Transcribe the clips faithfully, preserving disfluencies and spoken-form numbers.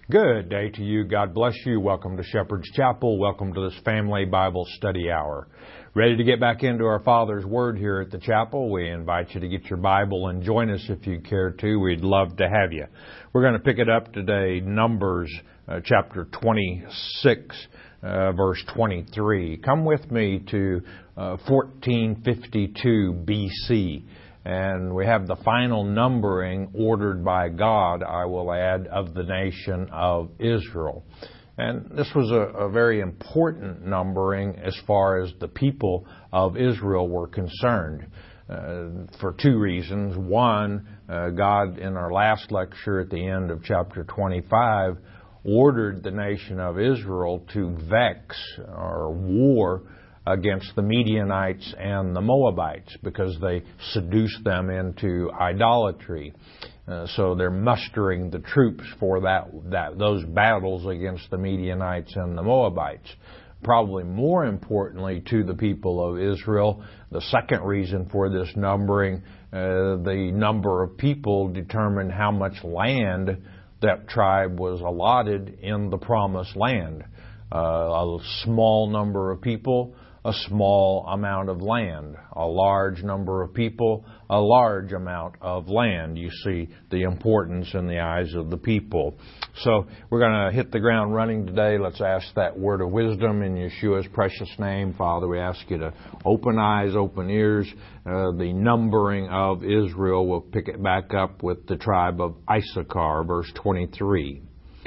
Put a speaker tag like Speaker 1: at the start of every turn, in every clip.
Speaker 1: Good day to you. God bless you. Welcome to Shepherd's Chapel. Welcome to this Family Bible Study Hour. Ready to get back into our Father's Word here at the chapel? We invite you to get your Bible and join us if you care to. We'd love to have you. We're going to pick it up today, Numbers uh, chapter twenty-six, uh, verse twenty-three. Come with me to uh, fourteen fifty-two B C. And we have the final numbering ordered by God, I will add, of the nation of Israel. And this was a, a very important numbering as far as the people of Israel were concerned, uh, for two reasons. One, uh, God, in our last lecture at the end of chapter twenty-five, ordered the nation of Israel to vex or war against the Midianites and the Moabites because they seduced them into idolatry. Uh, so they're mustering the troops for that, that those battles against the Midianites and the Moabites. Probably more importantly to the people of Israel, the second reason for this numbering, uh, the number of people determined how much land that tribe was allotted in the promised land. Uh, a small number of people, a small amount of land. A large number of people, a large amount of land. You see the importance in the eyes of the people. So we're going to hit the ground running today. Let's ask that word of wisdom in Yeshua's precious name. Father, we ask you to open eyes, open ears. Uh, the numbering of Israel, we'll pick it back up with the tribe of Issachar, verse twenty-three.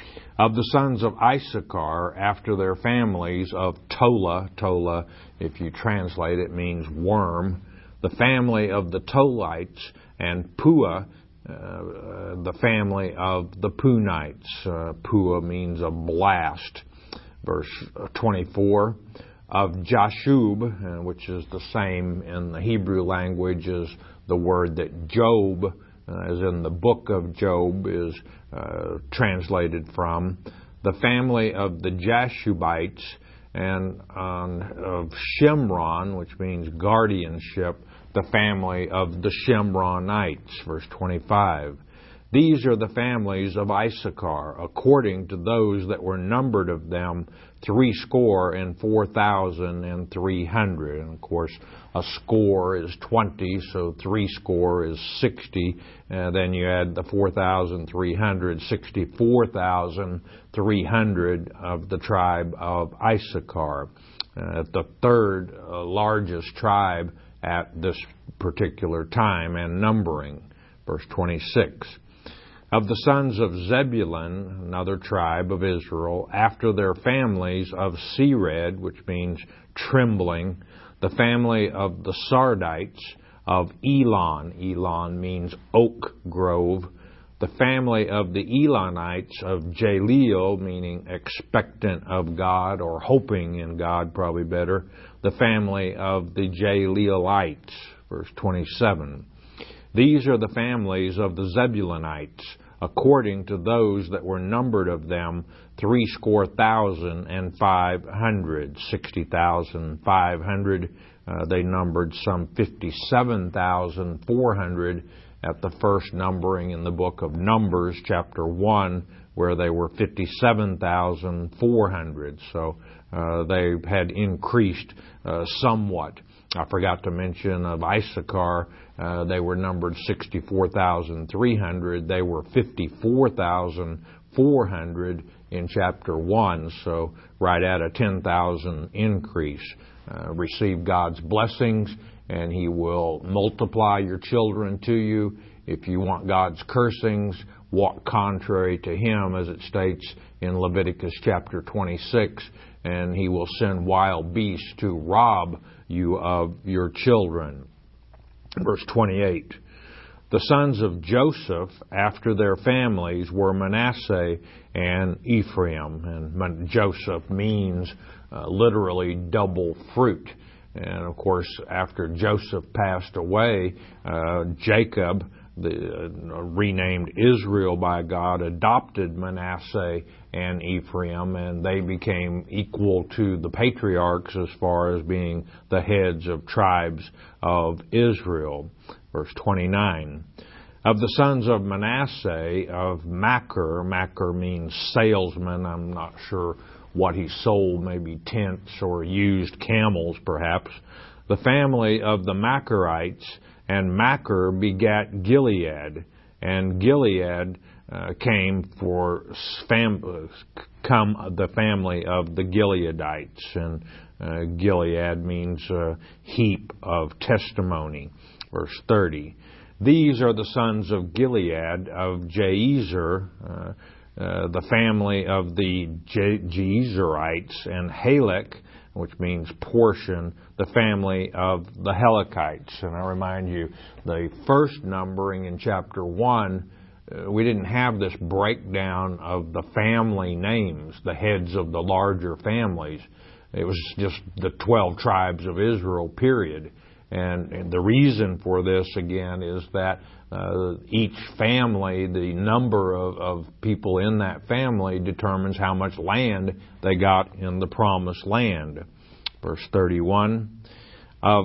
Speaker 1: Of the sons of Issachar, after their families of Tola, Tola, if you translate it, means worm, the family of the Tolites, and Pua, uh, the family of the Punites. Uh, Pua means a blast. Verse twenty-four. Of Jashub, uh, which is the same in the Hebrew language as the word that Job, uh, as in the book of Job, is Uh, translated from, the family of the Jashubites, and um, of Shimron, which means guardianship, the family of the Shimronites, verse twenty-five. These are the families of Issachar, according to those that were numbered of them, three score and four thousand and three hundred. And of course, a score is twenty, so three score is sixty. And then you add the four thousand three hundred, sixty-four thousand three hundred of the tribe of Issachar, uh, the third uh, largest tribe at this particular time and numbering. Verse twenty-six. Of the sons of Zebulun, another tribe of Israel, after their families of Sered, which means trembling, the family of the Sardites, of Elon, Elon means oak grove, the family of the Elonites, of Jaleel, meaning expectant of God or hoping in God, probably better, the family of the Jaleelites, verse twenty-seven. These are the families of the Zebulunites, according to those that were numbered of them, three score thousand and five hundred, sixty thousand five hundred. Uh, they numbered some fifty-seven thousand four hundred at the first numbering in the book of Numbers, chapter one, where they were fifty-seven thousand four hundred. So uh, they had increased uh, somewhat. I forgot to mention of Issachar, uh, they were numbered sixty-four thousand three hundred. They were fifty-four thousand four hundred in chapter one, so right at a ten thousand increase. Uh, receive God's blessings, and He will multiply your children to you. If you want God's cursings, walk contrary to Him, as it states in Leviticus chapter twenty-six, and He will send wild beasts to rob you of your children. Verse twenty-eight. The sons of Joseph, after their families, were Manasseh and Ephraim. And Joseph means uh, literally double fruit. And of course, after Joseph passed away, uh, Jacob, the, uh, renamed Israel by God, adopted Manasseh and Ephraim, and they became equal to the patriarchs as far as being the heads of tribes of Israel. Verse twenty-nine. Of the sons of Manasseh, of Machir, Machir means salesman. I'm not sure what he sold, maybe tents or used camels perhaps. The family of the Machirites, and Machir begat Gilead, and Gilead uh, came for fam- come the family of the Gileadites, and uh, Gilead means uh, heap of testimony. Verse thirty. These are the sons of Gilead, of Jaezer, uh, uh, the family of the Je- Jeezerites, and Halek, which means portion, the family of the Helekites. And I remind you, the first numbering in chapter one, uh, we didn't have this breakdown of the family names, the heads of the larger families. It was just the twelve tribes of Israel, period. And, and the reason for this, again, is that uh, each family, the number of, of people in that family determines how much land they got in the promised land. Verse thirty-one, of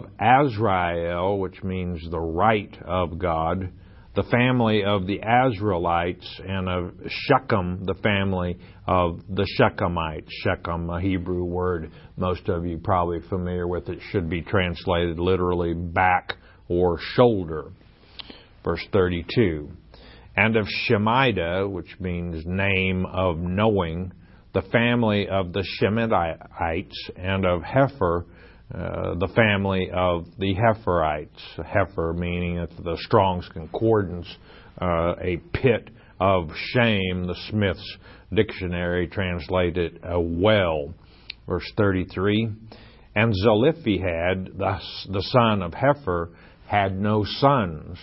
Speaker 1: Azrael, which means the right of God, the family of the Azraelites, and of Shechem, the family of the Shechemites. Shechem, a Hebrew word most of you probably familiar with. It should be translated literally back or shoulder. Verse thirty-two, and of Shemida, which means name of knowing, the family of the Shemaites, and of Hepher, Uh, the family of the Hepherites. Hepher meaning, at the Strong's Concordance, uh, a pit of shame. The Smith's Dictionary translated a well. Verse thirty-three, and Zelophehad, the, the son of Hepher, had no sons,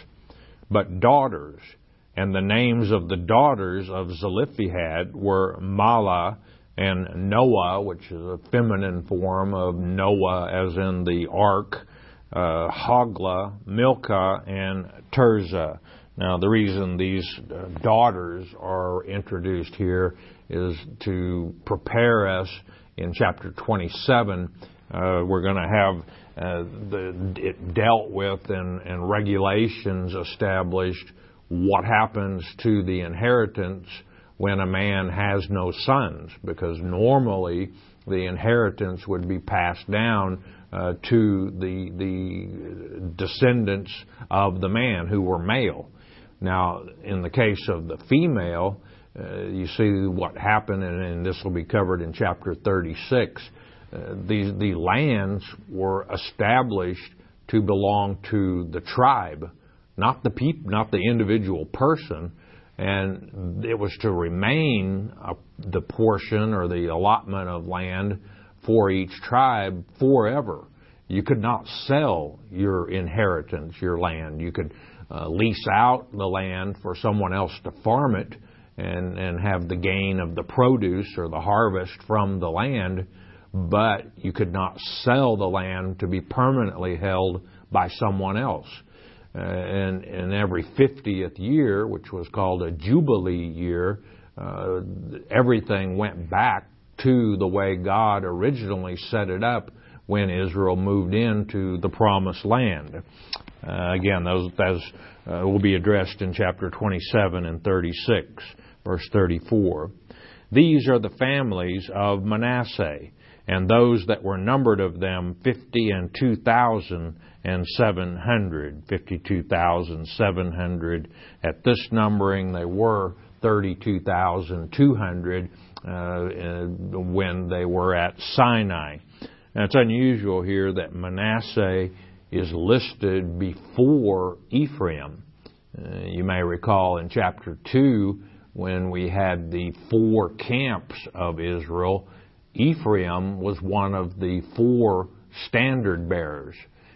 Speaker 1: but daughters. And the names of the daughters of Zelophehad were Mahlah, and Noah, which is a feminine form of Noah, as in the ark, uh, Hoglah, Milcah, and Tirzah. Now, the reason these uh, daughters are introduced here is to prepare us in chapter twenty-seven. Uh, we're going to have uh, the, it dealt with and, and regulations established what happens to the inheritance when a man has no sons, because normally the inheritance would be passed down uh, to the the descendants of the man who were male. Now, in the case of the female, uh, you see what happened, and, and this will be covered in chapter thirty-six. Uh, these the lands were established to belong to the tribe, not the peop- not the individual person. And it was to remain uh, the portion or the allotment of land for each tribe forever. You could not sell your inheritance, your land. You could uh, lease out the land for someone else to farm it and, and have the gain of the produce or the harvest from the land, but you could not sell the land to be permanently held by someone else. Uh, and, and every fiftieth year, which was called a Jubilee year, uh, everything went back to the way God originally set it up when Israel moved into the Promised Land. Uh, again, those, those uh, will be addressed in chapter twenty-seven and thirty-six, verse thirty-four. These are the families of Manasseh, and those that were numbered of them fifty and two thousand and seven hundred. Fifty-two thousand seven hundred. At this numbering, they were thirty-two thousand two hundred uh, when they were at Sinai. Now, it's unusual here that Manasseh is listed before Ephraim. Uh, you may recall in chapter two, when we had the four camps of Israel, Ephraim was one of the four standard bearers.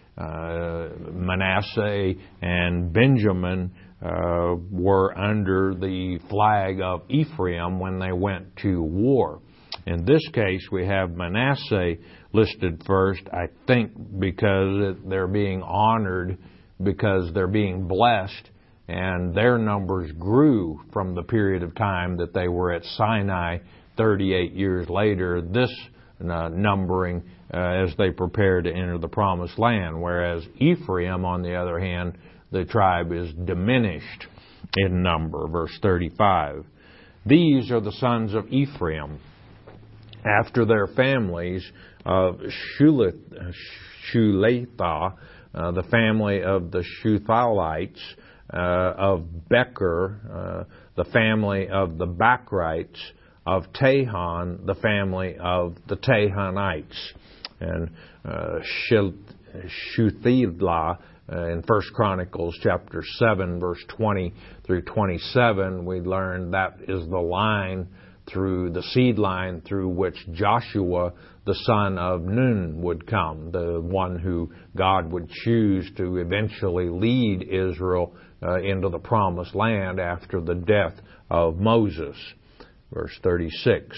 Speaker 1: Uh, Manasseh and Benjamin uh, were under the flag of Ephraim when they went to war. In this case, we have Manasseh listed first, I think because they're being honored, because they're being blessed, and their numbers grew from the period of time that they were at Sinai thirty-eight years later, this uh, numbering uh, as they prepare to enter the Promised Land. Whereas Ephraim, on the other hand, the tribe is diminished in number. Verse thirty-five. These are the sons of Ephraim, after their families of Shuletha, uh, the family of the Shuthalites, uh, of Becher, uh, the family of the Bachrites, of Tahan, the family of the Tahanites. And uh, Shuthelah, uh, in First Chronicles chapter seven, verse twenty through twenty-seven, we learn that is the line through the seed line through which Joshua, the son of Nun, would come, the one who God would choose to eventually lead Israel uh, into the promised land after the death of Moses. Verse thirty-six.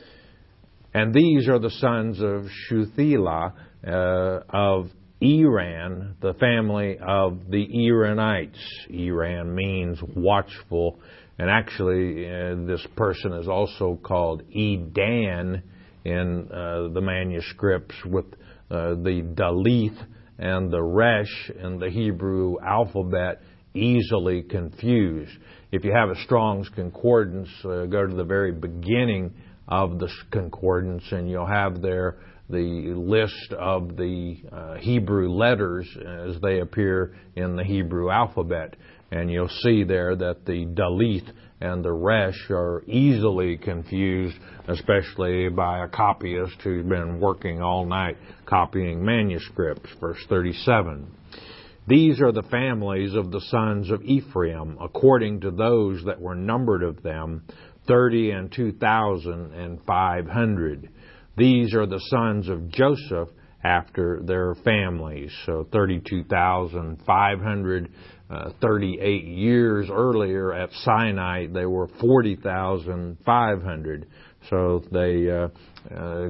Speaker 1: And these are the sons of Shuthelah, uh, of Iran, the family of the Iranites. Iran means watchful. And actually, uh, this person is also called Edan in uh, the manuscripts, with uh, the Dalith and the Resh in the Hebrew alphabet easily confused. If you have a Strong's Concordance, uh, go to the very beginning of the concordance, and you'll have there the list of the uh, Hebrew letters as they appear in the Hebrew alphabet. And you'll see there that the Dalith and the Resh are easily confused, especially by a copyist who's been working all night copying manuscripts. Verse thirty-seven. These are the families of the sons of Ephraim, according to those that were numbered of them, thirty and two thousand and five hundred. These are the sons of Joseph after their families. So thirty-two thousand five hundred. Uh, thirty-eight years earlier at Sinai, they were forty thousand five hundred. So they uh, uh,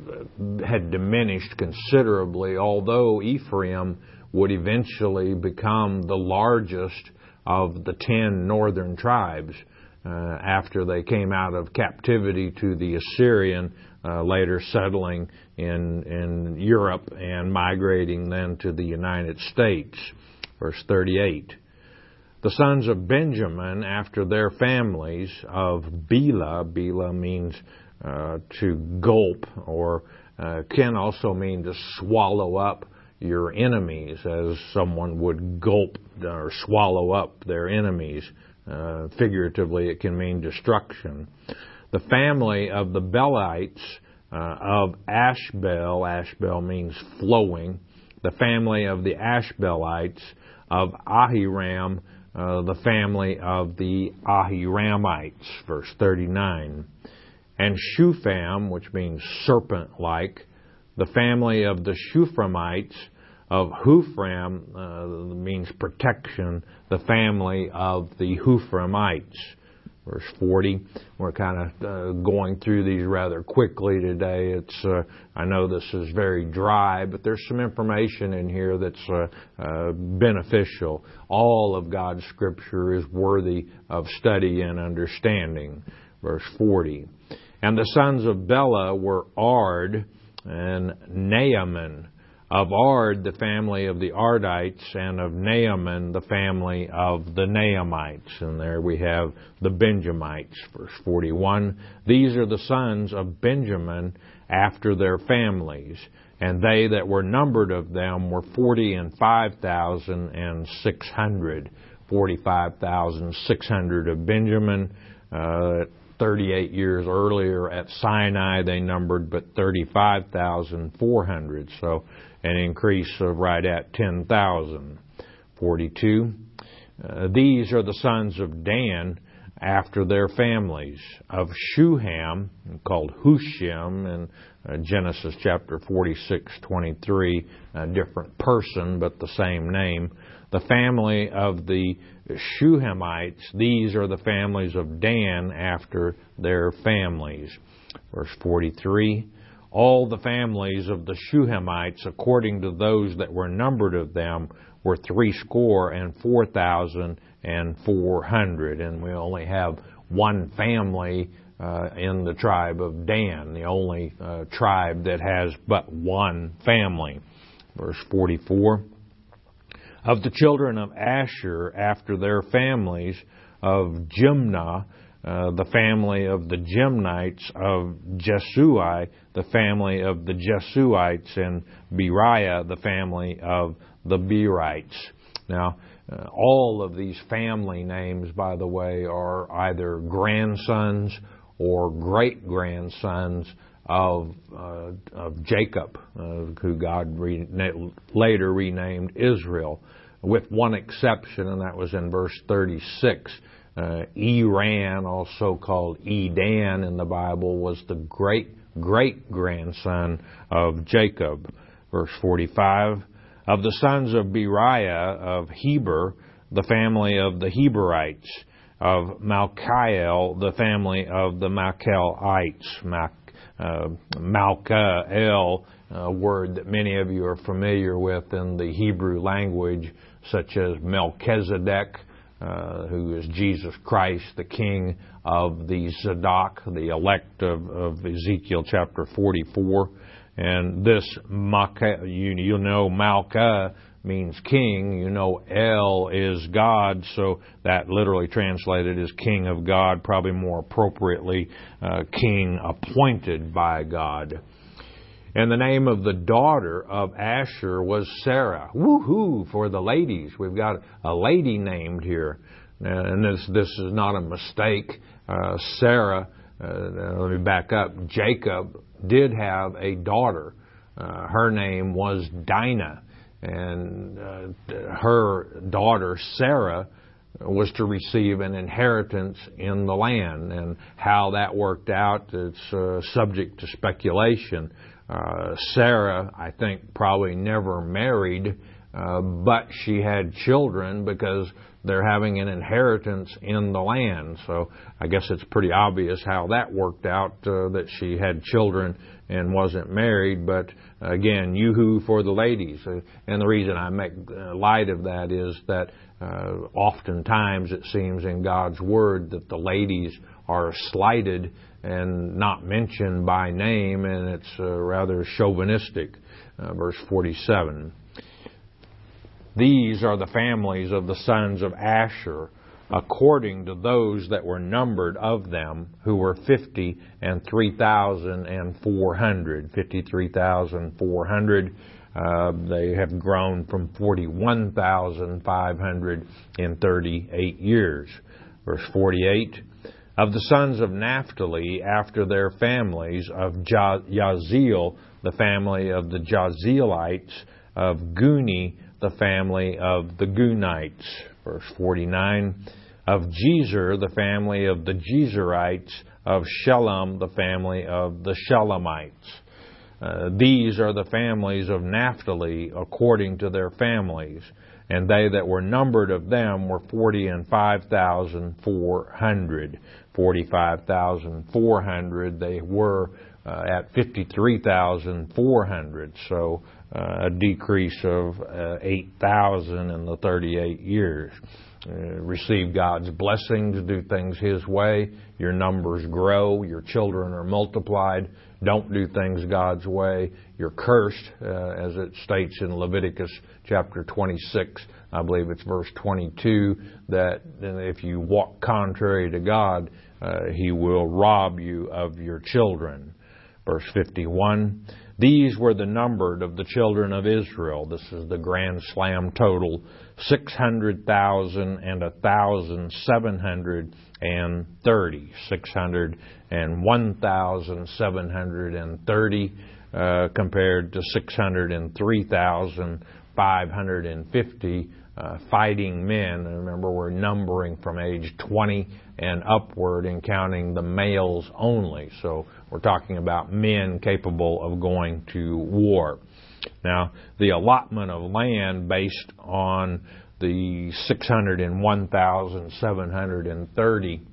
Speaker 1: had diminished considerably, although Ephraim would eventually become the largest of the ten northern tribes uh, after they came out of captivity to the Assyrian, uh, later settling in, in Europe and migrating then to the United States. Verse thirty-eight. The sons of Benjamin, after their families, of Bela. Bela means uh, to gulp, or uh, can also mean to swallow up your enemies, as someone would gulp or swallow up their enemies. Uh, figuratively, it can mean destruction. The family of the Belites, uh, of Ashbel. Ashbel means flowing. The family of the Ashbelites, of Ahiram, uh, the family of the Ahiramites. Verse thirty-nine. And Shupham, which means serpent-like, the family of the Shuphramites, of Huphram, uh, means protection, the family of the Huphramites. Verse forty. We're kind of uh, going through these rather quickly today. It's uh, I know this is very dry, but there's some information in here that's uh, uh, beneficial. All of God's Scripture is worthy of study and understanding. Verse forty. And the sons of Bela were Ard and Naaman. Of Ard, the family of the Ardites, and of Naaman, the family of the Naamites. And there we have the Benjamites. Verse forty-one. These are the sons of Benjamin after their families, and they that were numbered of them were forty and five thousand and six hundred. Forty-five thousand six hundred of Benjamin. Uh, Thirty-eight years earlier at Sinai, they numbered but thirty-five thousand four hundred. So an increase of right at ten thousand. forty-two. Uh, these are the sons of Dan after their families, of Shuham, called Hushim in uh, Genesis chapter forty-six twenty-three, a different person but the same name. The family of the Shuhamites, these are the families of Dan after their families. Verse forty-three. All the families of the Shuhamites, according to those that were numbered of them, were threescore and four thousand and four hundred. And we only have one family uh, in the tribe of Dan, the only uh, tribe that has but one family. Verse forty-four. Of the children of Asher, after their families, of Jimnah, uh, the family of the Jimnites, of Jesui, the family of the Jesuites, and Beriah, the family of the Berites. Now, uh, all of these family names, by the way, are either grandsons or great-grandsons of uh, of Jacob, uh, who God re- later renamed Israel, with one exception, and that was in verse thirty-six. Uh, Eran, also called Edan in the Bible, was the great-great-grandson of Jacob. Verse forty-five, of the sons of Beriah, of Heber, the family of the Heberites, of Malchiel, the family of the Malchielites. Mal- uh, Malchiel, a word that many of you are familiar with in the Hebrew language, such as Melchizedek, uh, who is Jesus Christ, the king of the Zadok, the elect of, of Ezekiel chapter forty-four. And this, Malchiel, you, you know, Malchiel means king. You know, El is God, so that literally translated is king of God, probably more appropriately, uh, king appointed by God. And the name of the daughter of Asher was Sarah. Woohoo for the ladies. We've got a lady named here. And this, this is not a mistake. Uh, Sarah, uh, let me back up. Jacob did have a daughter. Uh, her name was Dinah. And uh, her daughter, Sarah, was to receive an inheritance in the land. And how that worked out, it's uh, subject to speculation. Uh, Sarah, I think, probably never married, uh, but she had children because they're having an inheritance in the land. So I guess it's pretty obvious how that worked out, uh, that she had children and wasn't married. But again, yoo-hoo for the ladies. Uh, and the reason I make uh, light of that is that uh, oftentimes it seems in God's Word that the ladies are slighted and not mentioned by name, and it's uh, rather chauvinistic. Uh, verse forty-seven. These are the families of the sons of Asher, according to those that were numbered of them, who were fifty and three thousand and four hundred. Fifty-three thousand four hundred. Uh, they have grown from forty-one thousand five hundred in thirty-eight years. Verse forty-eight. Of the sons of Naphtali, after their families, of Jaziel, the family of the Jazielites, of Guni, the family of the Gunites. Verse forty-nine. Of Jezer, the family of the Jezerites, of Shalom, the family of the Shalamites. Uh, these are the families of Naphtali according to their families. And they that were numbered of them were forty and five thousand four hundred. Forty-five thousand four hundred. They were uh, at fifty-three thousand four hundred. So uh, a decrease of uh, eight thousand in the thirty-eight years. Uh, receive God's blessings, do things His way. Your numbers grow. Your children are multiplied. Don't do things God's way. You're cursed, uh, as it states in Leviticus chapter twenty-six. I believe it's verse twenty-two, that if you walk contrary to God, uh, He will rob you of your children. Verse fifty-one, these were the numbered of the children of Israel. This is the grand slam total, six hundred thousand and one thousand seven hundred and thirty. six hundred and one thousand seven hundred and thirty uh, compared to six hundred three thousand five hundred fifty uh, fighting men. And remember, we're numbering from age twenty and upward and counting the males only. So we're talking about men capable of going to war. Now, the allotment of land based on the six hundred one thousand seven hundred thirty,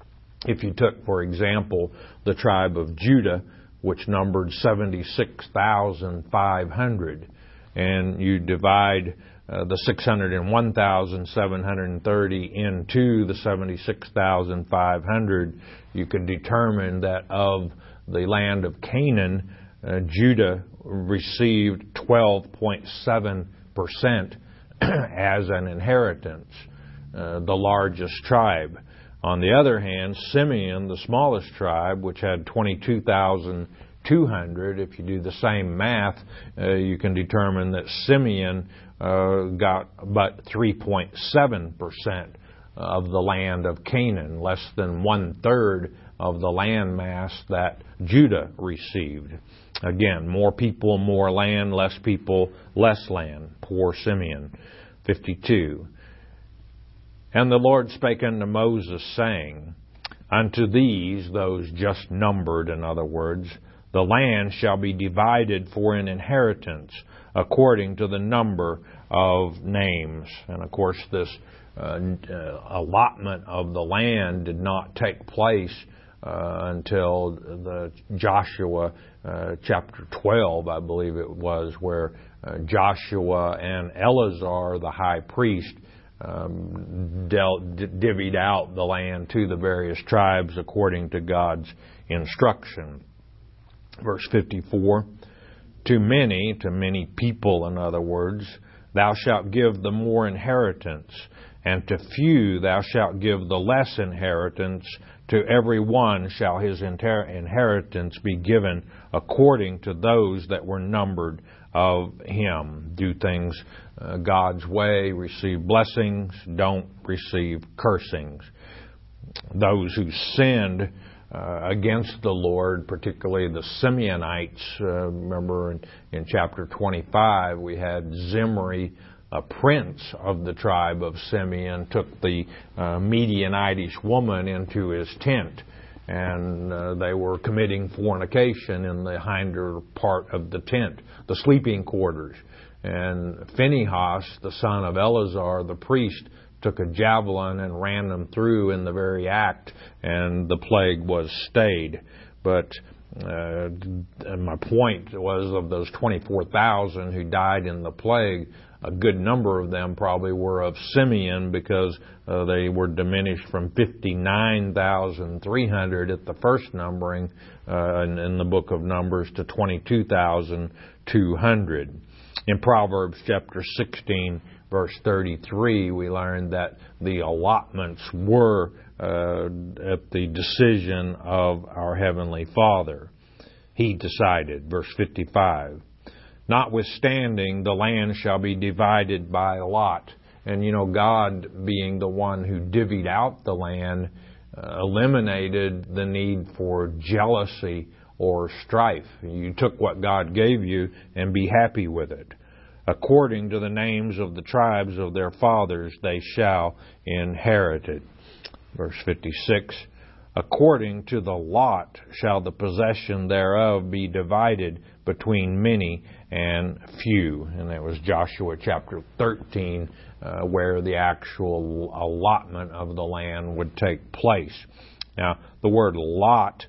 Speaker 1: if you took, for example, the tribe of Judah, which numbered seventy-six thousand five hundred, and you divide uh, the six hundred one thousand seven hundred thirty into the seventy-six thousand five hundred, you could determine that of the land of Canaan, uh, Judah received twelve point seven percent as an inheritance, uh, the largest tribe. On the other hand, Simeon, the smallest tribe, which had twenty-two thousand two hundred, if you do the same math, uh, you can determine that Simeon uh, got but three point seven percent of the land of Canaan, less than one-third of the land mass that Judah received. Again, more people, more land, less people, less land. Poor Simeon. fifty-two. And the Lord spake unto Moses, saying, Unto these, those just numbered, in other words, the land shall be divided for an inheritance according to the number of names. And of course, this uh, uh, allotment of the land did not take place uh, until the Joshua uh, chapter twelve, I believe it was, where uh, Joshua and Eleazar, the high priest, Um, dealt, divvied out the land to the various tribes according to God's instruction. Verse fifty-four, To many, to many people, in other words, thou shalt give the more inheritance, and to few thou shalt give the less inheritance. To every one shall his inter- inheritance be given according to those that were numbered of him. Do things uh, God's way, receive blessings, don't receive cursings. Those who sinned uh, against the Lord, particularly the Simeonites, uh, remember in, in chapter twenty-five we had Zimri, a prince of the tribe of Simeon, took the uh, Midianitish woman into his tent, and uh, they were committing fornication in the hinder part of the tent, the sleeping quarters. And Phinehas, the son of Eleazar, the priest, took a javelin and ran them through in the very act, and the plague was stayed. But uh, my point was, of those twenty-four thousand who died in the plague, a good number of them probably were of Simeon, because uh, they were diminished from fifty-nine thousand three hundred at the first numbering uh, in, in the book of Numbers to twenty-two thousand two hundred. In Proverbs chapter sixteen, verse thirty-three, we learned that the allotments were uh, at the decision of our Heavenly Father. He decided. Verse fifty-five. Notwithstanding, the land shall be divided by lot. And, you know, God, being the one who divvied out the land, uh, eliminated the need for jealousy or strife. You took what God gave you and be happy with it. According to the names of the tribes of their fathers, they shall inherit it. Verse fifty-six. According to the lot shall the possession thereof be divided between many and few. And that was Joshua chapter thirteen, uh, where the actual allotment of the land would take place. Now, the word lot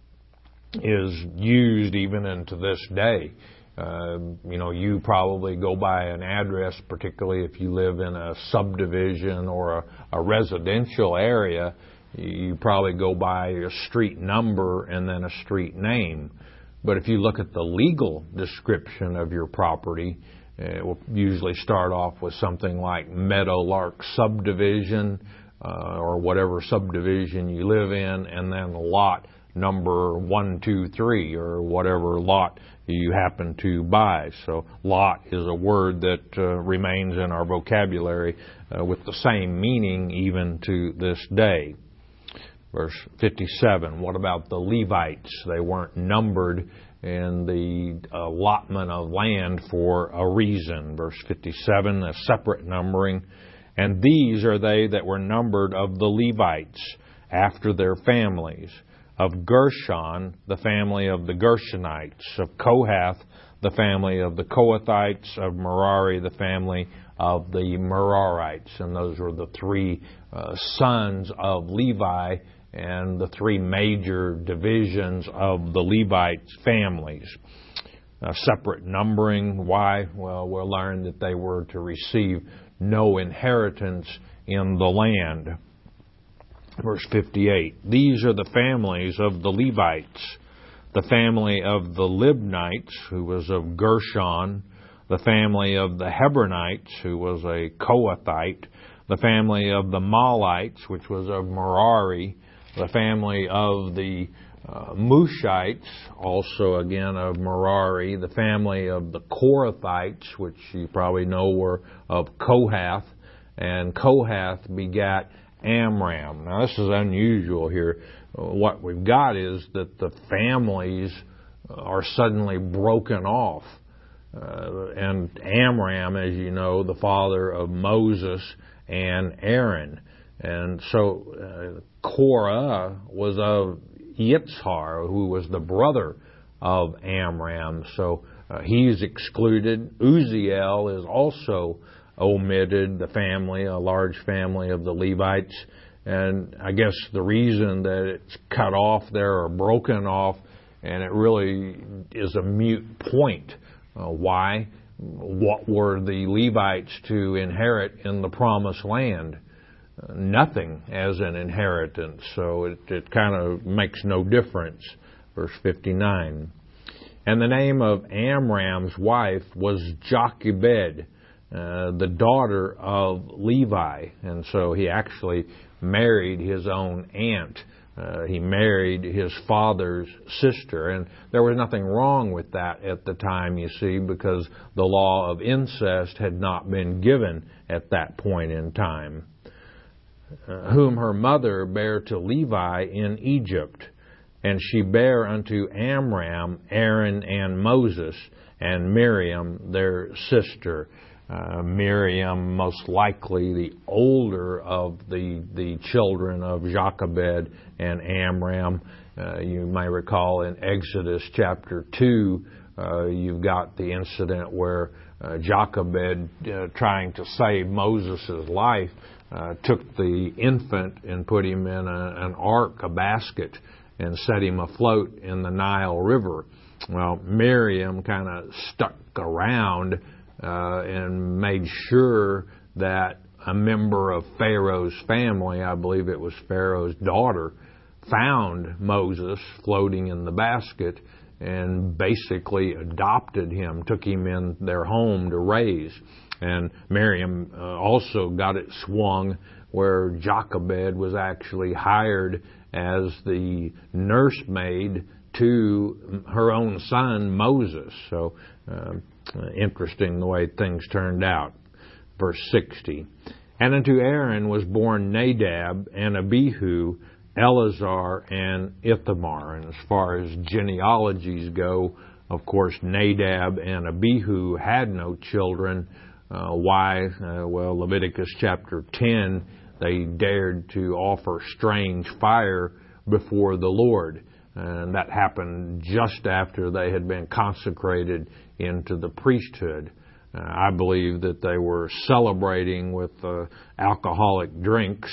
Speaker 1: is used even into this day. Uh, you know, you probably go by an address, particularly if you live in a subdivision or a, a residential area. You probably go by a street number and then a street name. But if you look at the legal description of your property, it will usually start off with something like Meadowlark Subdivision uh, or whatever subdivision you live in, and then lot number one, two, three, or whatever lot you happen to buy. So lot is a word that uh, remains in our vocabulary uh, with the same meaning even to this day. Verse fifty-seven, what about the Levites? They weren't numbered in the allotment of land for a reason. Verse fifty-seven, a separate numbering. And these are they that were numbered of the Levites after their families. Of Gershon, the family of the Gershonites. Of Kohath, the family of the Kohathites. Of Merari, the family of the Merarites. And those were the three uh, sons of Levi, and the three major divisions of the Levite families. Uh, separate numbering. Why? Well, we'll learn that they were to receive no inheritance in the land. Verse fifty-eight. These are the families of the Levites. The family of the Libnites, who was of Gershon. the family of the Hebronites, who was a Kohathite, the family of the Malites, which was of Merari, the family of the uh, Mushites, also again of Merari, the family of the Korathites, which you probably know were of Kohath, and Kohath begat Amram. Now this is unusual here. What we've got is that the families are suddenly broken off. Uh, and Amram, as you know, the father of Moses and Aaron. And so uh, Korah was of Yitzhar, who was the brother of Amram. So uh, he's excluded. Uziel is also omitted, the family, a large family of the Levites. And I guess the reason that it's cut off there or broken off, and it really is a moot point. Uh, why? What were the Levites to inherit in the promised land? Uh, nothing as an inheritance. So it, it kind of makes no difference. Verse fifty-nine. And the name of Amram's wife was Jochebed, uh, the daughter of Levi. And so he actually married his own aunt. Uh, he married his father's sister, and there was nothing wrong with that at the time, you see, because the law of incest had not been given at that point in time. Uh, whom her mother bare to Levi in Egypt, and she bare unto Amram Aaron and Moses, and Miriam their sister. Uh, Miriam, most likely the older of the the children of Jochebed and Amram. Uh, you may recall in Exodus chapter two, uh, you've got the incident where uh, Jochebed, uh, trying to save Moses' life, uh, took the infant and put him in a, an ark, a basket, and set him afloat in the Nile River. Well, Miriam kind of stuck around Uh, and made sure that a member of Pharaoh's family, I believe it was Pharaoh's daughter, found Moses floating in the basket and basically adopted him, took him in their home to raise. And Miriam uh, also got it swung where Jochebed was actually hired as the nursemaid to her own son, Moses. So, uh, interesting the way things turned out. Verse sixty. And unto Aaron was born Nadab and Abihu, Eleazar and Ithamar. And as far as genealogies go, of course, Nadab and Abihu had no children. Uh, why? Uh, well, Leviticus chapter ten, they dared to offer strange fire before the Lord. And that happened just after they had been consecrated into the priesthood. Uh, I believe that they were celebrating with uh, alcoholic drinks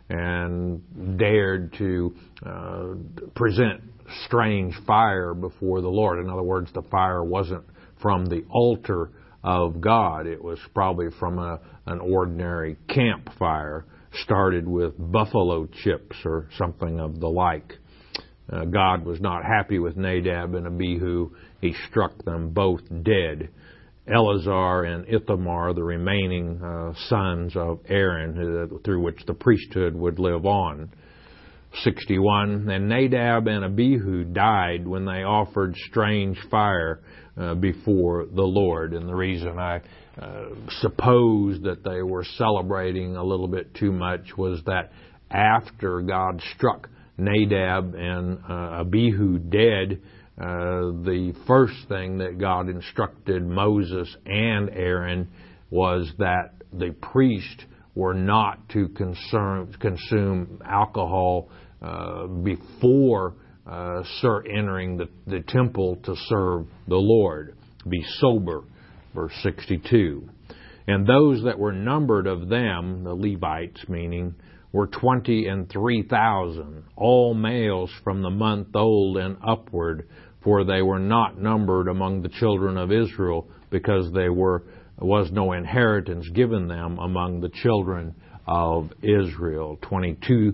Speaker 1: and dared to uh, present strange fire before the Lord. In other words, the fire wasn't from the altar of God. It was probably from a, an ordinary campfire, started with buffalo chips or something of the like. Uh, God was not happy with Nadab and Abihu. He struck them both dead. Eleazar and Ithamar, the remaining uh, sons of Aaron, uh, through which the priesthood would live on. sixty-one. And Nadab and Abihu died when they offered strange fire uh, before the Lord. And the reason I uh, suppose that they were celebrating a little bit too much was that after God struck Nadab and uh, Abihu dead, uh, the first thing that God instructed Moses and Aaron was that the priests were not to consume, consume alcohol uh, before uh, sir entering the, the temple to serve the Lord. Be sober, verse sixty-two. And those that were numbered of them, the Levites meaning, were twenty and three thousand, all males from the month old and upward, for they were not numbered among the children of Israel, because there were was no inheritance given them among the children of Israel. twenty-two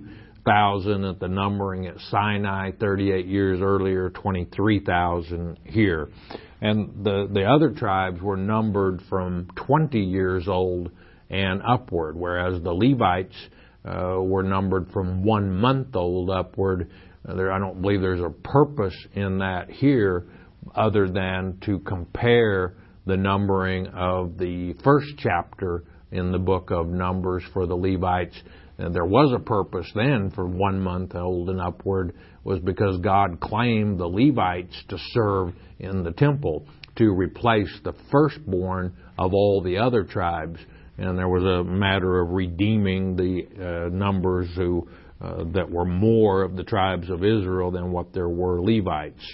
Speaker 1: thousand at the numbering at Sinai, thirty-eight years earlier, twenty-three thousand here. And the, the other tribes were numbered from twenty years old and upward, whereas the Levites uh, were numbered from one month old upward. Uh, there, I don't believe there's a purpose in that here other than to compare the numbering of the first chapter in the book of Numbers for the Levites. And there was a purpose then for one month old and upward, was because God claimed the Levites to serve in the temple to replace the firstborn of all the other tribes. And there was a matter of redeeming the uh, numbers who uh, that were more of the tribes of Israel than what there were Levites.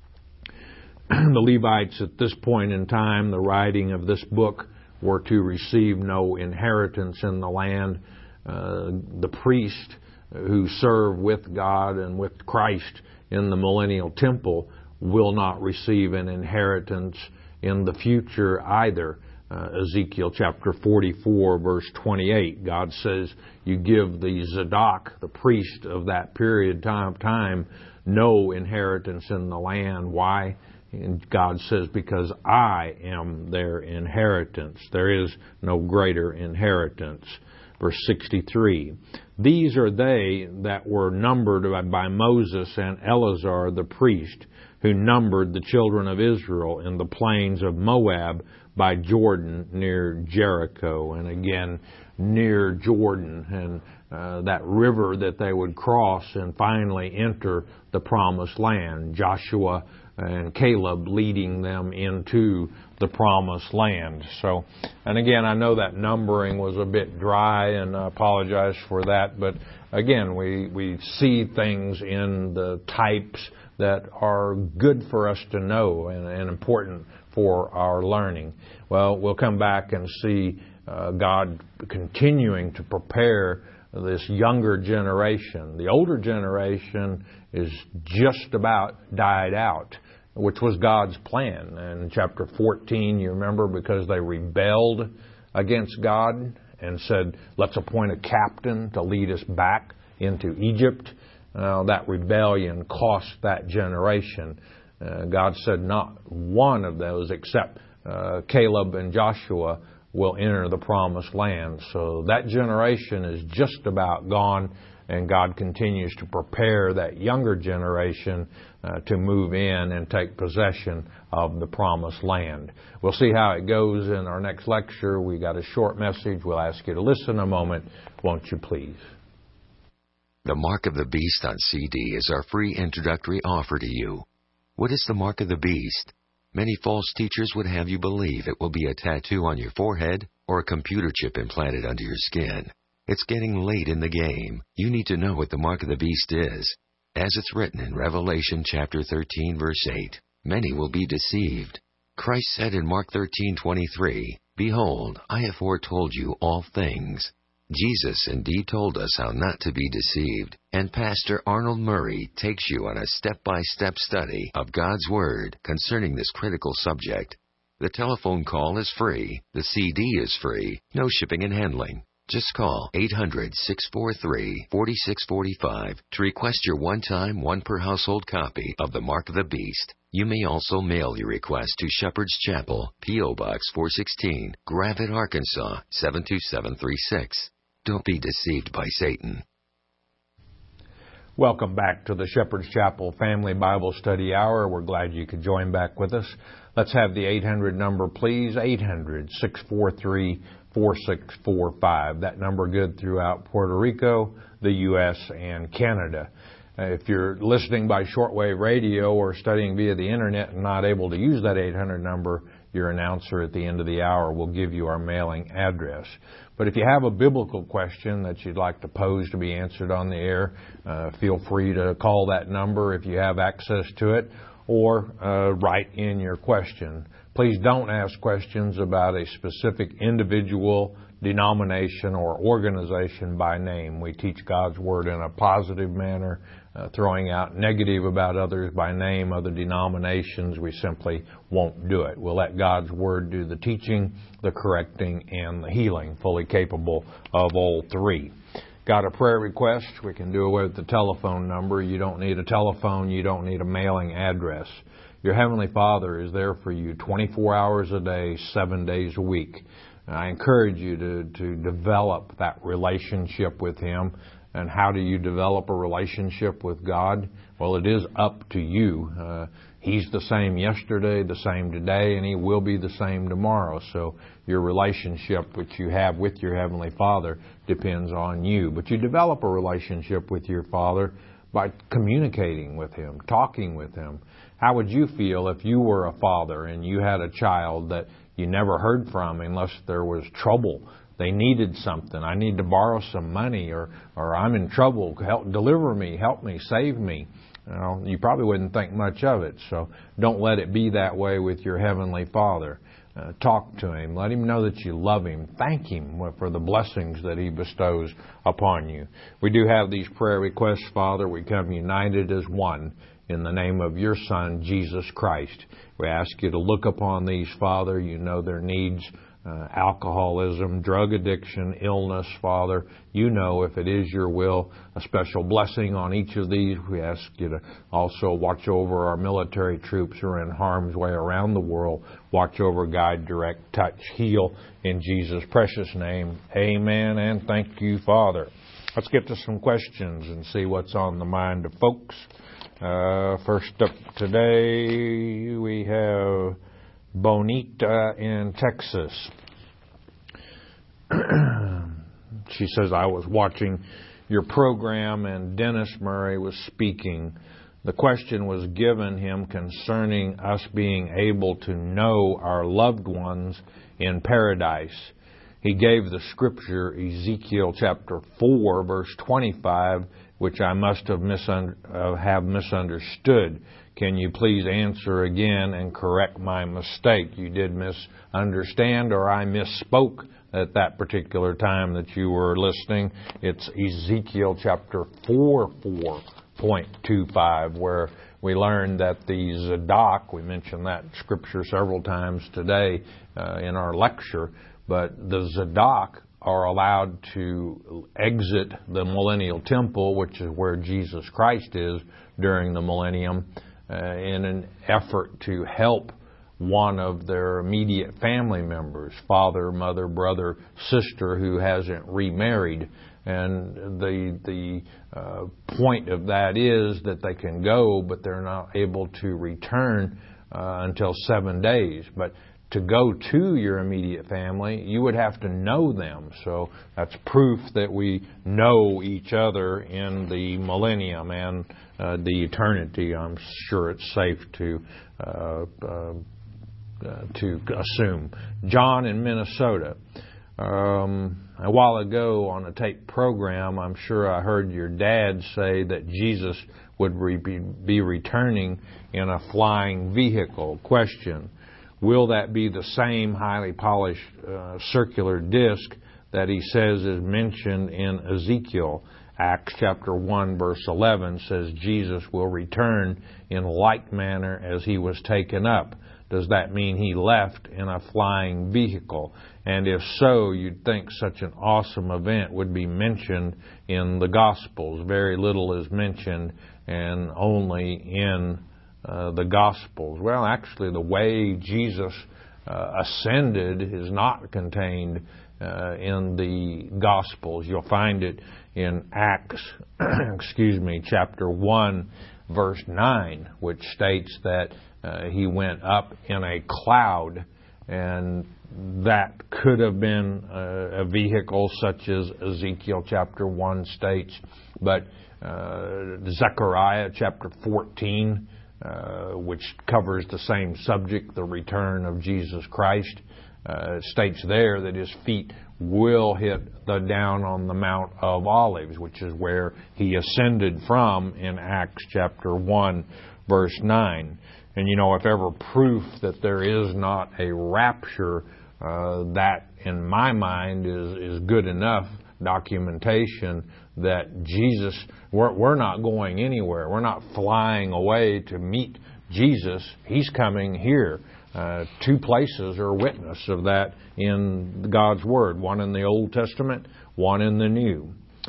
Speaker 1: The Levites at this point in time, the writing of this book, were to receive no inheritance in the land. Uh, the priest who serve with God and with Christ in the millennial temple will not receive an inheritance in the future either. Uh, Ezekiel chapter forty-four, verse twenty-eight, God says, you give the Zadok, the priest of that period of time, no inheritance in the land. Why? And God says, because I am their inheritance. There is no greater inheritance. Verse sixty-three, these are they that were numbered by Moses and Eleazar the priest, who numbered the children of Israel in the plains of Moab by Jordan near Jericho. And again, near Jordan, and uh, that river that they would cross and finally enter the promised land. Joshua and Caleb leading them into the promised land. So, and again, I know that numbering was a bit dry, and I apologize for that, but again, we, we see things in the types that are good for us to know and, and important for our learning. Well, we'll come back and see uh, God continuing to prepare this younger generation. The older generation is just about died out, which was God's plan. And in chapter fourteen, you remember, because they rebelled against God and said, let's appoint a captain to lead us back into Egypt. Uh, that rebellion cost that generation. Uh, God said not one of those except uh, Caleb and Joshua will enter the promised land. So that generation is just about gone, and God continues to prepare that younger generation uh, to move in and take possession of the promised land. We'll see how it goes in our next lecture. We got a short message. We'll ask you to listen a moment. Won't you please?
Speaker 2: The Mark of the Beast on C D is our free introductory offer to you. What is the Mark of the Beast? Many false teachers would have you believe it will be a tattoo on your forehead or a computer chip implanted under your skin. It's getting late in the game. You need to know what the Mark of the Beast is. As it's written in Revelation chapter thirteen, verse eight, many will be deceived. Christ said in Mark thirteen twenty-three, behold, I have foretold you all things. Jesus indeed told us how not to be deceived, and Pastor Arnold Murray takes you on a step-by-step study of God's Word concerning this critical subject. The telephone call is free. The C D is free. No shipping and handling. Just call eight hundred, six four three, four six four five to request your one-time, one-per-household copy of The Mark of the Beast. You may also mail your request to Shepherd's Chapel, P O Box four sixteen, Gravette, Arkansas, seven two seven three six. Don't be deceived by Satan.
Speaker 1: Welcome back to the Shepherd's Chapel Family Bible Study Hour. We're glad you could join back with us. Let's have the eight hundred number, please. eight hundred, six four three, four six four five. That number good throughout Puerto Rico, the U S, and Canada. If you're listening by shortwave radio or studying via the Internet and not able to use that eight hundred number, your announcer at the end of the hour will give you our mailing address. But if you have a biblical question that you'd like to pose to be answered on the air, uh, feel free to call that number if you have access to it, or uh, write in your question. Please don't ask questions about a specific individual, denomination, or organization by name. We teach God's Word in a positive manner, uh, throwing out negative about others by name, other denominations. We simply won't do it. We'll let God's Word do the teaching, the correcting, and the healing, fully capable of all three. got a prayer request, we can do away with the telephone number. You don't need a telephone. You don't need a mailing address. Your Heavenly Father is there for you twenty-four hours a day, seven days a week. And I encourage you to, to develop that relationship with Him. And how do you develop a relationship with God? Well, it is up to you. Uh, he's the same yesterday, the same today, and He will be the same tomorrow. So your relationship which you have with your Heavenly Father depends on you. But you develop a relationship with your Father by communicating with Him, talking with Him. How would you feel if you were a father and you had a child that you never heard from unless there was trouble? They needed something. I need to borrow some money, or, or I'm in trouble. Help, deliver me, help me, save me. You know, you probably wouldn't think much of it. So don't let it be that way with your Heavenly Father. Uh, talk to Him. Let Him know that you love Him. Thank Him for the blessings that He bestows upon you. We do have these prayer requests, Father. We come united as one in the name of your Son, Jesus Christ. We ask you to look upon these, Father. You know their needs. Uh, alcoholism, drug addiction, illness, Father. You know, if it is your will, a special blessing on each of these. We ask you to also watch over our military troops who are in harm's way around the world. Watch over, guide, direct, touch, heal in Jesus' precious name. Amen, and thank you, Father. Let's get to some questions and see what's on the mind of folks. Uh, first up today, we have Bonita in Texas. She says, I was watching your program and Dennis Murray was speaking. The question was given him concerning us being able to know our loved ones in paradise. He gave the scripture, Ezekiel chapter four, verse twenty-five, which I must have, misun- uh, have misunderstood. Can you please answer again and correct my mistake? You did misunderstand, or I misspoke at that particular time that you were listening. It's Ezekiel chapter four, four point two five, where we learned that the Zadok, we mentioned that scripture several times today uh, in our lecture, but the Zadok are allowed to exit the millennial temple, which is where Jesus Christ is during the millennium, uh, in an effort to help one of their immediate family members, father, mother, brother, sister, who hasn't remarried. And the the uh, point of that is that they can go, but they're not able to return uh, until seven days. But to go to your immediate family, you would have to know them. So that's proof that we know each other in the millennium and uh, the eternity. I'm sure it's safe to uh, uh, uh, to assume. John in Minnesota. Um, a while ago on a tape program, I'm sure I heard your dad say that Jesus would re- be returning in a flying vehicle. Question. Will that be the same highly polished uh, circular disc that he says is mentioned in Ezekiel? Acts chapter one verse eleven says Jesus will return in like manner as he was taken up. Does that mean he left in a flying vehicle? And if so, you'd think such an awesome event would be mentioned in the Gospels. Very little is mentioned, and only in Uh, the Gospels. Well, actually, the way Jesus uh, ascended is not contained uh, in the Gospels. You'll find it in Acts, excuse me, chapter one, verse nine, which states that uh, he went up in a cloud, and that could have been a, a vehicle such as Ezekiel chapter one states. But uh, Zechariah chapter fourteen, Uh, which covers the same subject, the return of Jesus Christ, uh, states there that his feet will hit the down on the Mount of Olives, which is where he ascended from in Acts chapter one, verse nine. And you know, if ever proof that there is not a rapture, uh, that in my mind is, is good enough documentation that Jesus, we're, we're not going anywhere. We're not flying away to meet Jesus. He's coming here. Uh, two places are witness of that in God's Word. One in the Old Testament, one in the New.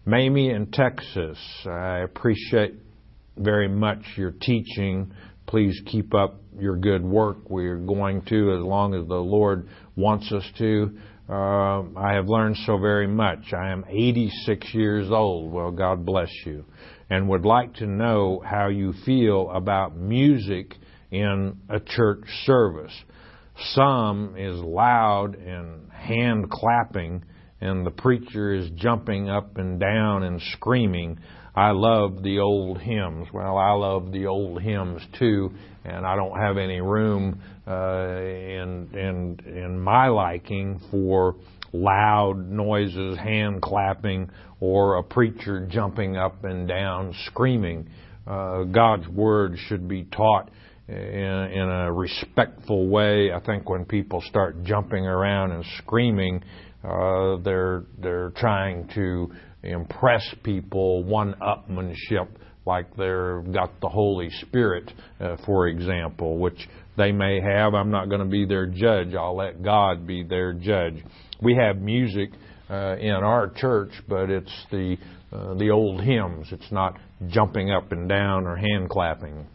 Speaker 1: Mamie in Texas, I appreciate very much your teaching. Please keep up your good work. We're going to, as long as the Lord wants us to. Uh, I have learned so very much. I am eighty-six years old. Well, God bless you. And would like to know how you feel about music in a church service. Some is loud and hand clapping, and the preacher is jumping up and down and screaming. I love the old hymns. Well, I love the old hymns too, and I don't have any room uh, in in in my liking for loud noises, hand clapping, or a preacher jumping up and down screaming. Uh, God's Word should be taught in, in a respectful way. I think when people start jumping around and screaming, uh, they're they're trying to impress people, one-upmanship, like they've got the Holy Spirit, uh, for example, which they may have. I'm not going to be their judge. I'll let God be their judge. We have music uh, in our church, but it's the uh, the old hymns. It's not jumping up and down or hand clapping.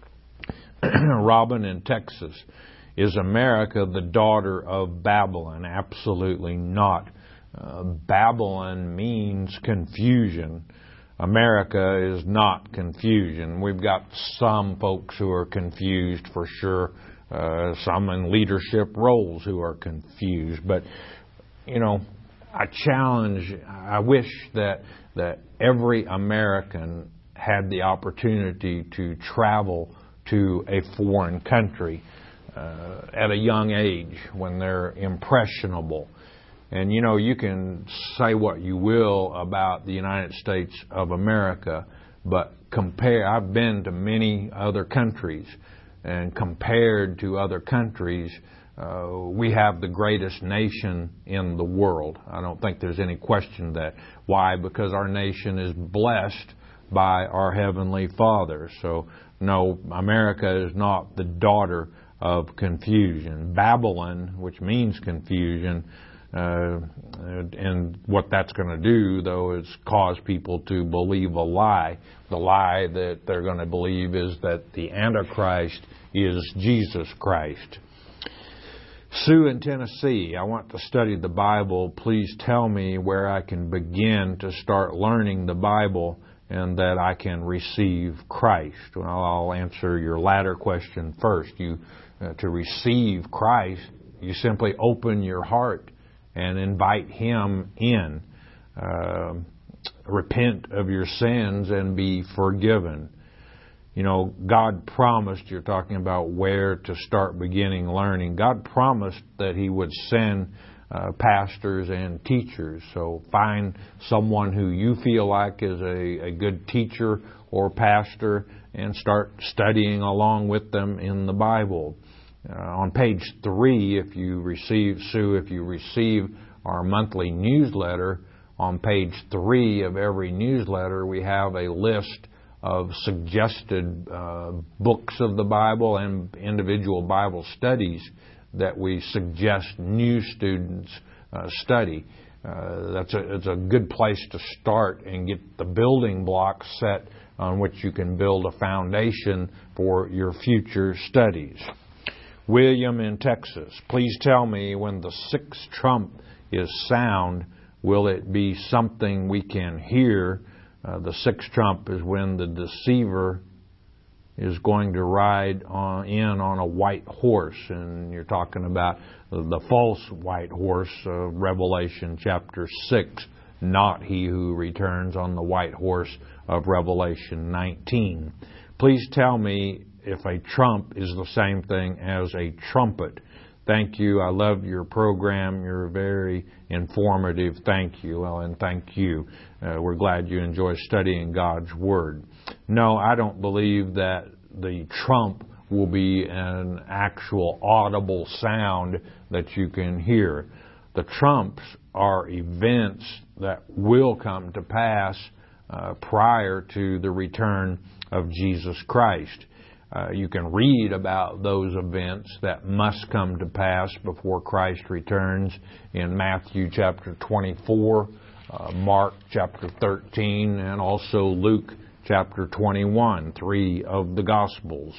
Speaker 1: Robin in Texas, is America the daughter of Babylon? Absolutely not. Uh, Babylon means confusion. America is not confusion. We've got some folks who are confused for sure, uh, some in leadership roles who are confused. But, you know, I challenge, I wish that that every American had the opportunity to travel to a foreign country uh, at a young age when they're impressionable. And, you know, you can say what you will about the United States of America, but compare, I've been to many other countries, and compared to other countries, uh, we have the greatest nation in the world. I don't think there's any question that. Why? Because our nation is blessed by our Heavenly Father. So, no, America is not the daughter of confusion. Babylon, which means confusion, Uh, and what that's going to do, though, is cause people to believe a lie. The lie that they're going to believe is that the Antichrist is Jesus Christ. Sue in Tennessee, I want to study the Bible. Please tell me where I can begin to start learning the Bible and that I can receive Christ. Well, I'll answer your latter question first. You, uh, to receive Christ, you simply open your heart and invite Him in. Uh, repent of your sins and be forgiven. You know, God promised, you're talking about where to start beginning learning. God promised that He would send uh, pastors and teachers. So find someone who you feel like is a, a good teacher or pastor and start studying along with them in the Bible. Uh, on page three, if you receive, Sue, if you receive our monthly newsletter, on page three of every newsletter, we have a list of suggested uh, books of the Bible and individual Bible studies that we suggest new students uh, study. Uh, that's a, it's a good place to start and get the building blocks set on which you can build a foundation for your future studies. William in Texas, please tell me when the sixth trump is sound, will it be something we can hear? Uh, the sixth trump is when the deceiver is going to ride on, in on a white horse, and you're talking about the false white horse of Revelation chapter six, not he who returns on the white horse of Revelation nineteen. Please tell me if a trump is the same thing as a trumpet. Thank you. I love your program. You're very informative. Thank you. Well, and thank you. Uh, we're glad you enjoy studying God's Word. No, I don't believe that the trump will be an actual audible sound that you can hear. The trumps are events that will come to pass uh, prior to the return of Jesus Christ. Uh, you can read about those events that must come to pass before Christ returns in Matthew chapter twenty-four, uh, Mark chapter thirteen, and also Luke chapter twenty-one, three of the Gospels.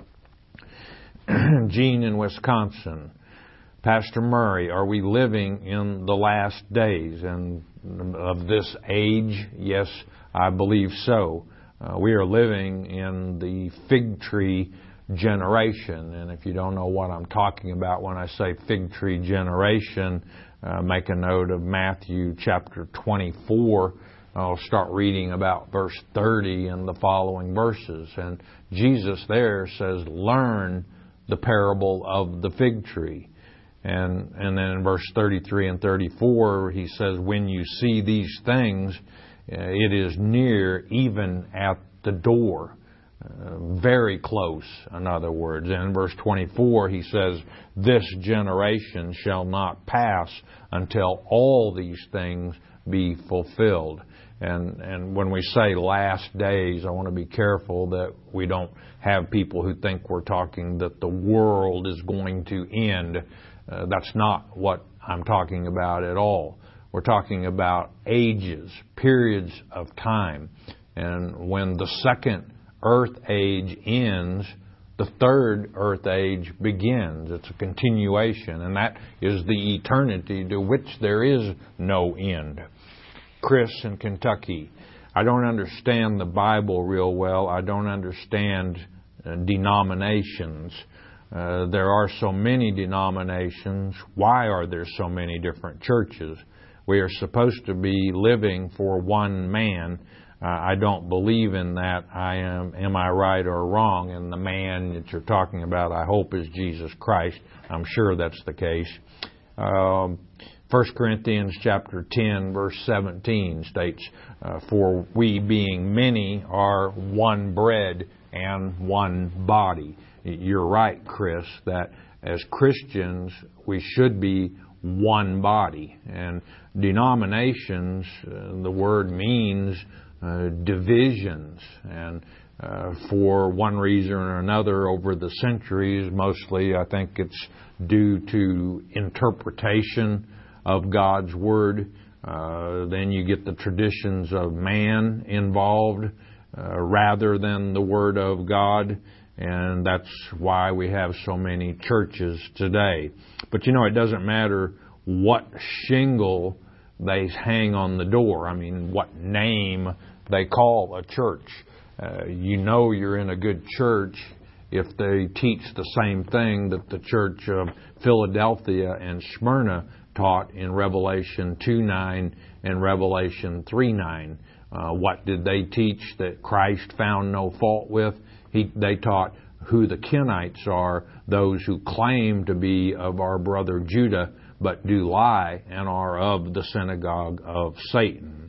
Speaker 1: Gene in Wisconsin. Pastor Murray, are we living in the last days and of this age? Yes, I believe so. Uh, we are living in the fig tree generation. And if you don't know what I'm talking about when I say fig tree generation, uh, make a note of Matthew chapter twenty-four. I'll start reading about verse thirty and the following verses. And Jesus there says, learn the parable of the fig tree. And and then in verse thirty-three and thirty-four, he says, when you see these things, it is near, even at the door. Uh, very close, in other words. And in verse twenty-four, he says, this generation shall not pass until all these things be fulfilled. And and when we say last days, I want to be careful that we don't have people who think we're talking that the world is going to end. Uh, that's not what I'm talking about at all. We're talking about ages, periods of time. And when the second earth age ends, the third earth age begins. It's a continuation, and that is the eternity to which there is no end. Chris in Kentucky. I don't understand the Bible real well. I don't understand uh, denominations. Uh, there are so many denominations. Why are there so many different churches? We are supposed to be living for one man. Uh, I don't believe in that. I am, am I right or wrong? And the man that you're talking about, I hope, is Jesus Christ. I'm sure that's the case. Um, First Corinthians chapter ten, verse seventeen states, uh, for we being many are one bread and one body. You're right, Chris, that as Christians we should be one body. And denominations, uh, the word means uh, divisions. And uh, for one reason or another over the centuries, mostly I think it's due to interpretation of God's Word. Uh, then you get the traditions of man involved uh, rather than the Word of God. And that's why we have so many churches today. But you know, it doesn't matter what shingle they hang on the door. I mean, what name they call a church. Uh, you know you're in a good church if they teach the same thing that the church of Philadelphia and Smyrna taught in Revelation two nine and Revelation three nine. Uh, what did they teach that Christ found no fault with? He, they taught who the Kenites are, those who claim to be of our brother Judah, but do lie and are of the synagogue of Satan.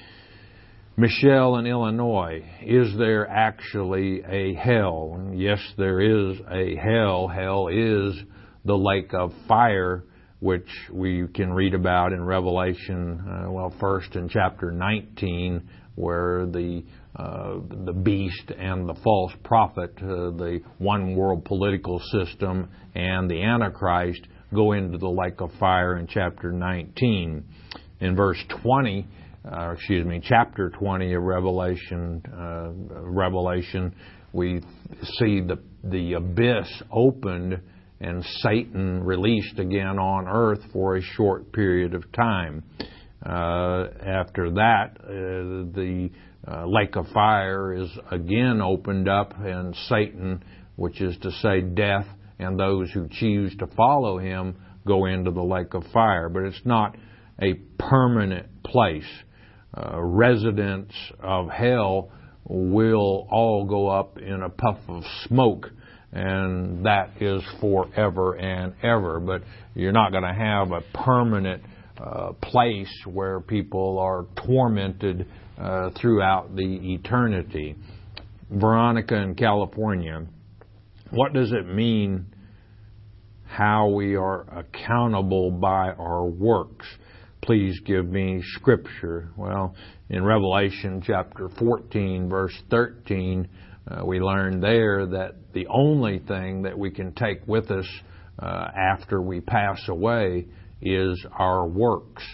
Speaker 1: Michelle in Illinois, is there actually a hell? Yes, there is a hell. Hell is the lake of fire, which we can read about in Revelation, uh, well, first in chapter nineteen, where the uh, the beast and the false prophet, uh, the one world political system, and the Antichrist go into the lake of fire in chapter nineteen. In verse twenty, uh, excuse me, chapter twenty of Revelation, uh, Revelation, we see the the abyss opened and Satan released again on earth for a short period of time. Uh, after that, uh, the uh, lake of fire is again opened up, and Satan, which is to say death, and those who choose to follow him go into the lake of fire. But it's not a permanent place. Uh, residents of hell will all go up in a puff of smoke, and that is forever and ever. But you're not going to have a permanent uh, place where people are tormented uh, throughout the eternity. Veronica in California, what does it mean how we are accountable by our works? Please give me scripture. Well, in Revelation chapter fourteen, verse thirteen, uh, we learn there that the only thing that we can take with us uh, after we pass away is our works.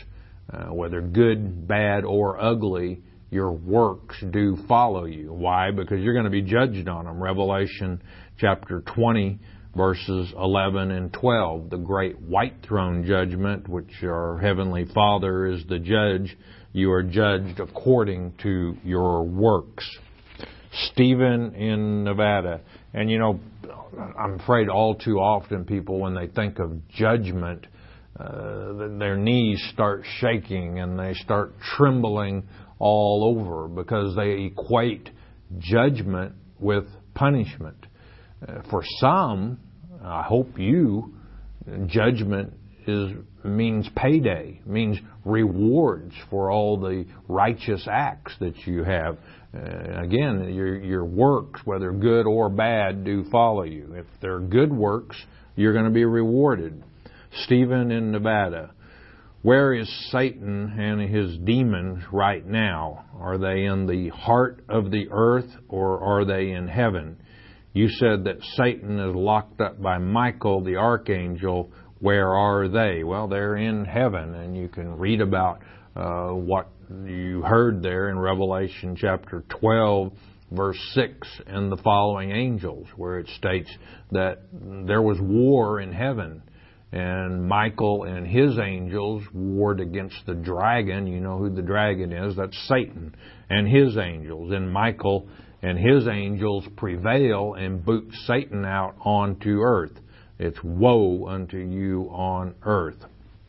Speaker 1: Uh, whether good, bad, or ugly, your works do follow you. Why? Because you're going to be judged on them. Revelation chapter twenty, verses eleven and twelve. The great white throne judgment, which our Heavenly Father is the judge. You are judged according to your works. Stephen in Nevada. And you know, I'm afraid all too often people, when they think of judgment, Uh, their knees start shaking and they start trembling all over because they equate judgment with punishment. Uh, for some, I hope you, judgment is means payday, means rewards for all the righteous acts that you have. Uh, again, your your works, whether good or bad, do follow you. If they're good works, you're going to be rewarded. Stephen in Nevada. Where is Satan and his demons right now? Are they in the heart of the earth or are they in heaven? You said that Satan is locked up by Michael, the archangel. Where are they? Well, they're in heaven, and you can read about uh, what you heard there in Revelation chapter twelve, verse six, and the following angels, where it states that there was war in heaven. And Michael and his angels warred against the dragon. You know who the dragon is. That's Satan and his angels. And Michael and his angels prevail and boot Satan out onto earth. It's woe unto you on earth.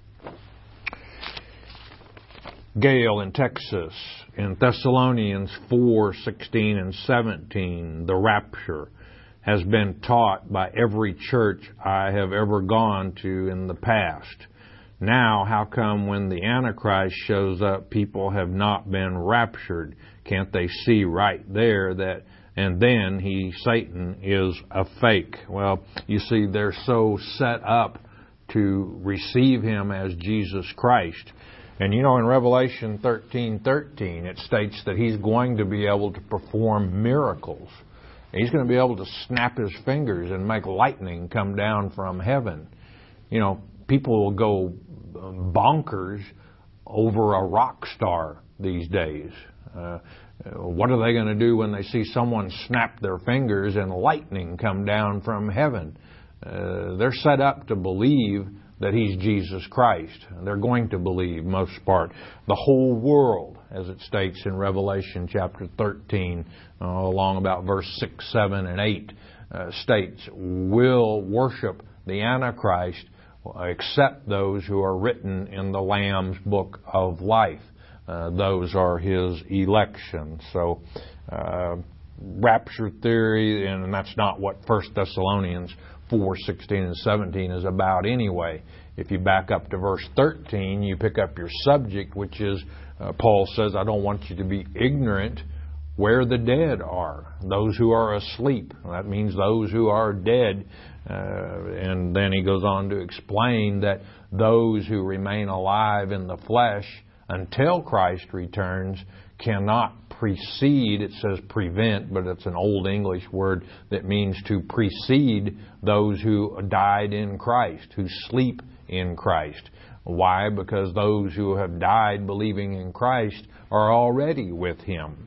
Speaker 1: Gail in Texas. In Thessalonians four, sixteen and seventeen, the rapture has been taught by every church I have ever gone to in the past. Now, how come when the Antichrist shows up, people have not been raptured? Can't they see right there that, and then he, Satan, is a fake? Well, you see, they're so set up to receive him as Jesus Christ. And you know, in Revelation thirteen thirteen, it states that he's going to be able to perform miracles. He's going to be able to snap his fingers and make lightning come down from heaven. You know, people will go bonkers over a rock star these days. Uh, what are they going to do when they see someone snap their fingers and lightning come down from heaven? Uh, they're set up to believe that he's Jesus Christ. They're going to believe, most part. The whole world, as it states in Revelation chapter thirteen, uh, along about verse six, seven, and eight, uh, states, will worship the Antichrist except those who are written in the Lamb's book of life. Uh, those are his election. So, uh, rapture theory, and that's not what First Thessalonians four, sixteen, and seventeen is about anyway. If you back up to verse thirteen, you pick up your subject, which is, uh, Paul says, I don't want you to be ignorant where the dead are, those who are asleep. That means those who are dead. Uh, and then he goes on to explain that those who remain alive in the flesh until Christ returns cannot precede. It says prevent, but it's an old English word that means to precede those who died in Christ, who sleep in Christ. Why? Because those who have died believing in Christ are already with Him.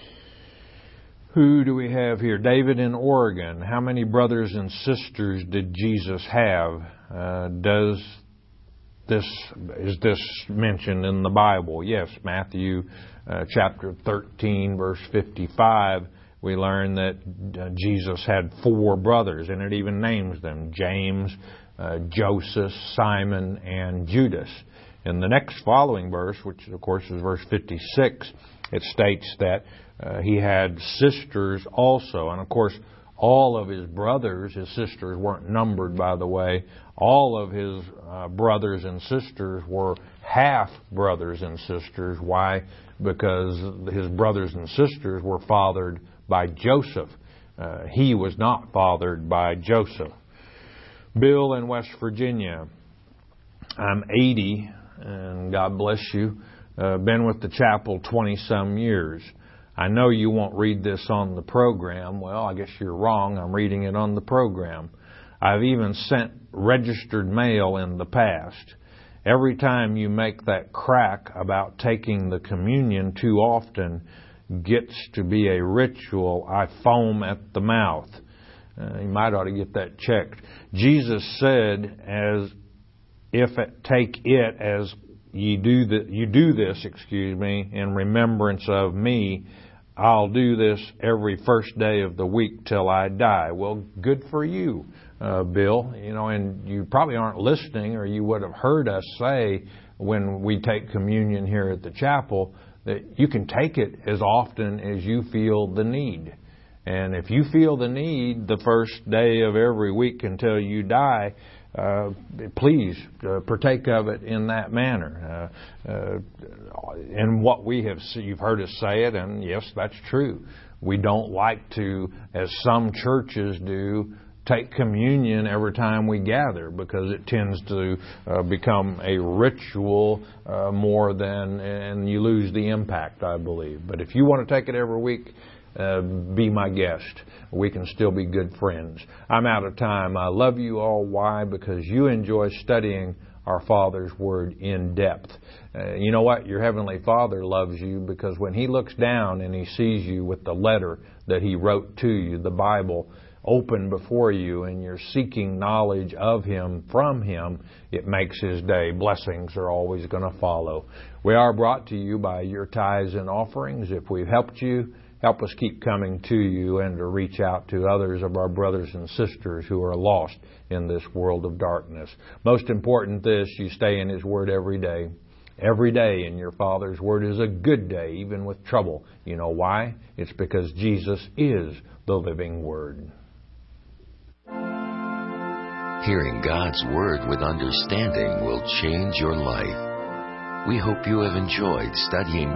Speaker 1: Who do we have here? David in Oregon. How many brothers and sisters did Jesus have? Uh, does this is this mentioned in the Bible? Yes, Matthew uh, chapter thirteen, verse fifty-five. We learn that uh, Jesus had four brothers, and it even names them: James, uh, Joseph, Simon, and Judas. In the next following verse, which of course is verse fifty-six, it states that uh, he had sisters also. And of course, all of his brothers, his sisters weren't numbered, by the way, all of his uh, brothers and sisters were half brothers and sisters. Why? Because his brothers and sisters were fathered by Joseph. Uh, he was not fathered by Joseph. Bill in West Virginia. I'm eighty, and God bless you. Uh, been with the chapel twenty-some years. I know you won't read this on the program. Well, I guess you're wrong. I'm reading it on the program. I've even sent registered mail in the past. every time you make that crack about taking the communion too often gets to be a ritual, I foam at the mouth. Uh, you might ought to get that checked. Jesus said, as if it, take it as ye do the, you do this, excuse me, in remembrance of me. I'll do this every first day of the week till I die. Well, good for you, uh, Bill. You know, and you probably aren't listening, or you would have heard us say when we take communion here at the chapel that you can take it as often as you feel the need. And if you feel the need the first day of every week until you die, uh, please uh, partake of it in that manner. Uh, uh, and what we have, you've heard us say it, and yes, that's true. We don't like to, as some churches do, take communion every time we gather, because it tends to uh, become a ritual uh, more than, and you lose the impact, I believe. But if you want to take it every week, uh, be my guest. We can still be good friends. I'm out of time. I love you all. Why? Because you enjoy studying our Father's Word in depth. Uh, you know what? Your Heavenly Father loves you because when He looks down and He sees you with the letter that He wrote to you, the Bible, open before you, and you're seeking knowledge of Him from Him, it makes His day. Blessings are always going to follow. We are brought to you by your tithes and offerings. If we've helped you, help us keep coming to you and to reach out to others of our brothers and sisters who are lost in this world of darkness. Most important this, you stay in His Word every day. Every day in your Father's Word is a good day, even with trouble. You know why? It's because Jesus is the living Word.
Speaker 2: Hearing God's Word with understanding will change your life. We hope you have enjoyed studying